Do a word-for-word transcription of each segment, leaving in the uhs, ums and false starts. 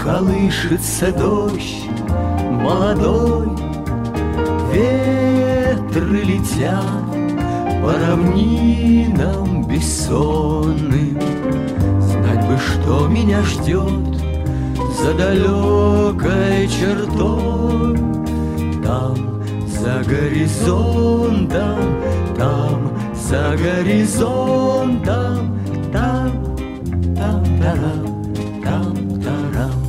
колышется дождь молодой, ветры летят по равнинам бессонным. Знать бы, что меня ждет за далекой чертой. Там, за горизонтом, там, за горизонтом, там, там, тарам, там, тарам.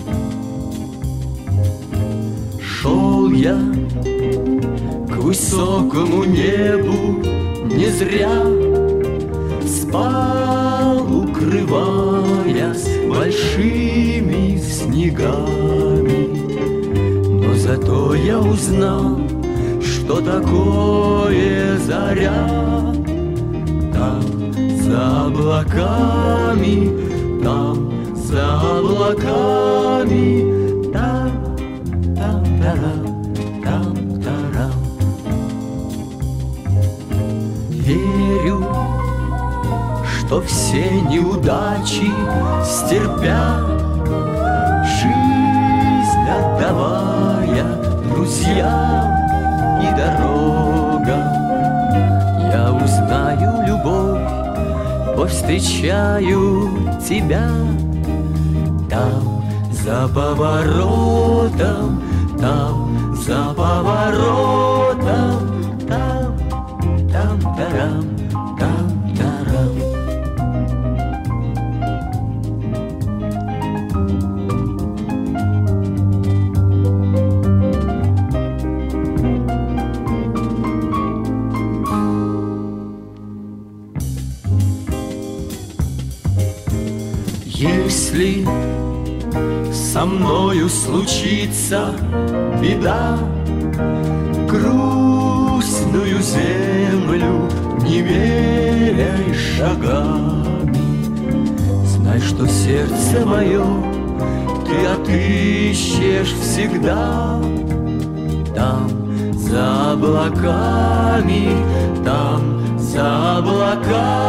Шел я к высокому небу не зря, спал, укрываясь большими снегами. Но зато я узнал, что такое заря. Там, за облаками, там, за облаками, там, там, тарам, там, тарам. Верю, что все неудачи стерпят, жизнь отдавая друзьям и дорогам. Я узнаю любовь, повстречаю тебя. Там, за поворотом, там, за поворотом, там, там, тарам, там, тарам. Если со мною случится беда, грустную землю не меряй шагами. Знай, что сердце мое ты отыщешь всегда. Там, за облаками, там, за облаками.